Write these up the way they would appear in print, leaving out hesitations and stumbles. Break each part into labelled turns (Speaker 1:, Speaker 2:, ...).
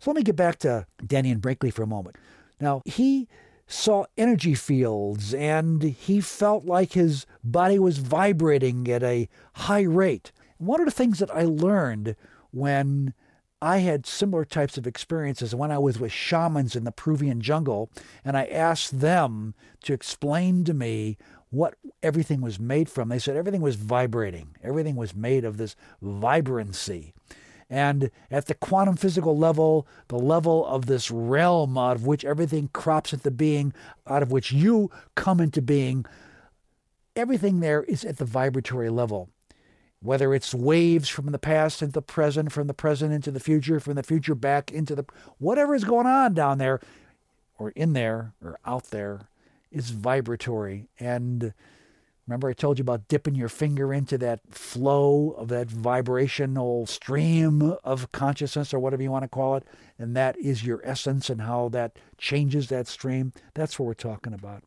Speaker 1: So let me get back to Dannion Brinkley for a moment. Now, he saw energy fields, and he felt like his body was vibrating at a high rate. One of the things that I learned when I had similar types of experiences when I was with shamans in the Peruvian jungle, and I asked them to explain to me what everything was made from. They said everything was vibrating. Everything was made of this vibrancy. And at the quantum physical level, the level of this realm out of which everything crops into being, out of which you come into being, everything there is at the vibratory level. Whether it's waves from the past into the present, from the present into the future, from the future back into the... Whatever is going on down there, or in there, or out there, is vibratory. And remember I told you about dipping your finger into that flow of that vibrational stream of consciousness, or whatever you want to call it, and that is your essence and how that changes that stream? That's what we're talking about.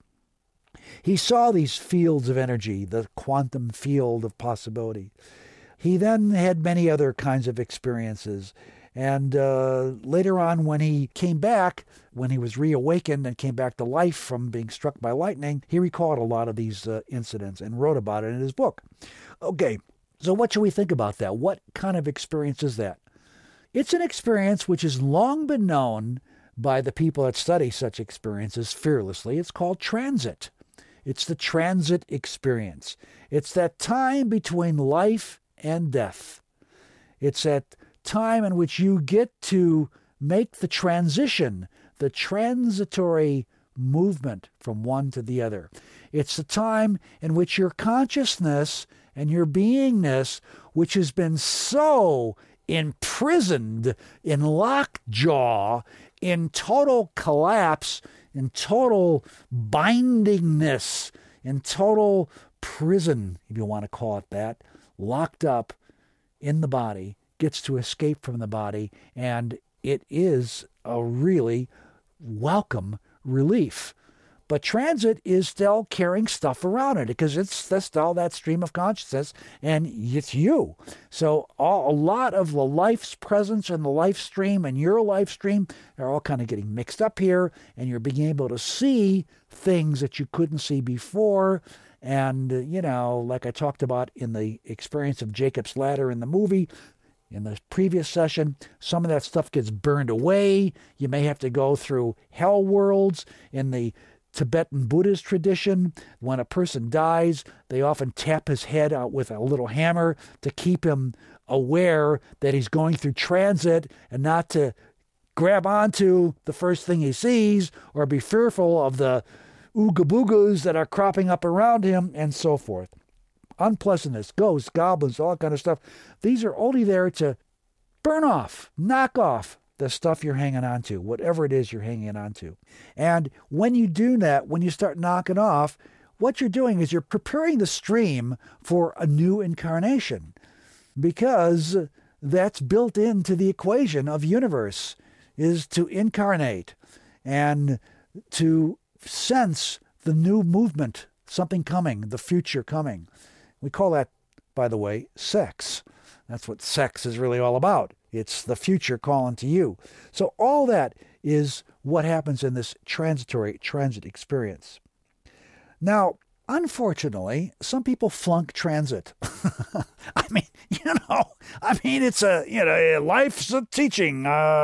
Speaker 1: He saw these fields of energy, the quantum field of possibility. He then had many other kinds of experiences. And later on, when he came back, when he was reawakened and came back to life from being struck by lightning, he recalled a lot of these incidents and wrote about it in his book. Okay, so what should we think about that? What kind of experience is that? It's an experience which has long been known by the people that study such experiences fearlessly. It's called transit. It's the transit experience. It's that time between life and death. It's that time in which you get to make the transition, the transitory movement from one to the other. It's the time in which your consciousness and your beingness, which has been so imprisoned in lockjaw, in total collapse, in total bindingness, in total prison, if you want to call it that, locked up in the body, gets to escape from the body, and it is a really welcome relief. But transit is still carrying stuff around it because it's still that stream of consciousness, and it's you. So a lot of the life's presence and the life stream and your life stream are all kind of getting mixed up here, and you're being able to see things that you couldn't see before. And, like I talked about in the experience of Jacob's Ladder in the movie, in the previous session, some of that stuff gets burned away. You may have to go through hell worlds. In the Tibetan Buddhist tradition, when a person dies, they often tap his head out with a little hammer to keep him aware that he's going through transit and not to grab onto the first thing he sees or be fearful of the ooga boogas that are cropping up around him and so forth. Unpleasantness, ghosts, goblins, all that kind of stuff. These are only there to burn off, knock off the stuff you're hanging on to, whatever it is you're hanging on to. And when you do that, when you start knocking off, what you're doing is you're preparing the stream for a new incarnation, because that's built into the equation of universe, is to incarnate and to sense the new movement, something coming, the future coming. We call that, by the way, sex. That's what sex is really all about. It's the future calling to you. So all that is what happens in this transit experience. Now, unfortunately, some people flunk transit. It's life's a teaching.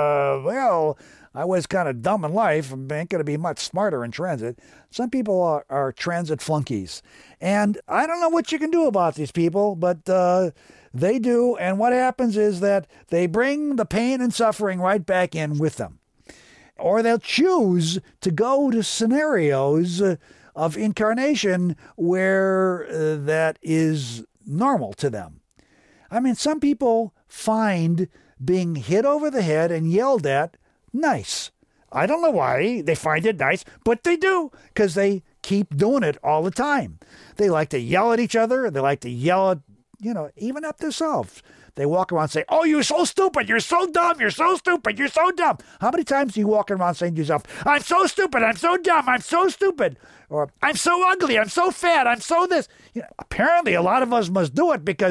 Speaker 1: I was kind of dumb in life. I ain't going to be much smarter in transit. Some people are transit flunkies. And I don't know what you can do about these people, but they do. And what happens is that they bring the pain and suffering right back in with them. Or they'll choose to go to scenarios of incarnation where that is normal to them. Some people find being hit over the head and yelled at nice. I don't know why they find it nice, but they do, because they keep doing it all the time. They like to yell at each other. They like to yell at, even at themselves. They walk around saying, oh, you're so stupid. You're so dumb. You're so stupid. You're so dumb. How many times do you walk around saying to yourself, I'm so stupid. I'm so dumb. I'm so stupid. Or I'm so ugly. I'm so fat. I'm so this. Apparently, a lot of us must do it because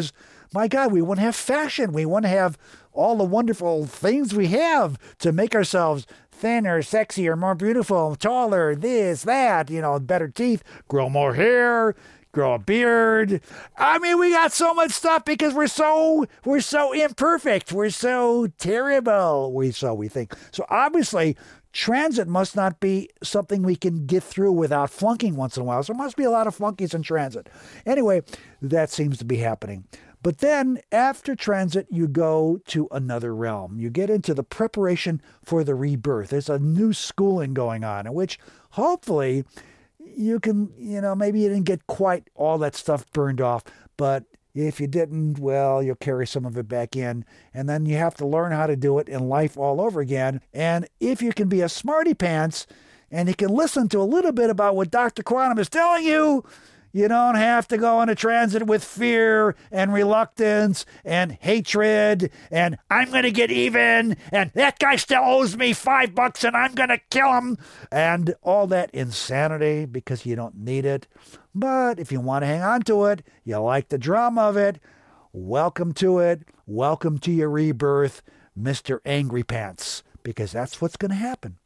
Speaker 1: my God, we wouldn't have fashion. We wouldn't have all the wonderful things we have to make ourselves thinner, sexier, more beautiful, taller, this, that, better teeth, grow more hair, grow a beard. I mean, we got so much stuff because we're so imperfect. We're so terrible. We think. So obviously, transit must not be something we can get through without flunking once in a while. So there must be a lot of flunkies in transit. Anyway, that seems to be happening. But then after transit, you go to another realm. You get into the preparation for the rebirth. There's a new schooling going on in which hopefully you can, maybe you didn't get quite all that stuff burned off, but if you didn't, well, you'll carry some of it back in, and then you have to learn how to do it in life all over again. And if you can be a smarty pants and you can listen to a little bit about what Dr. Quantum is telling you, you don't have to go into transit with fear and reluctance and hatred and I'm going to get even and that guy still owes me $5 and I'm going to kill him and all that insanity because you don't need it. But if you want to hang on to it, you like the drama of it, welcome to it. Welcome to your rebirth, Mr. Angry Pants, because that's what's going to happen.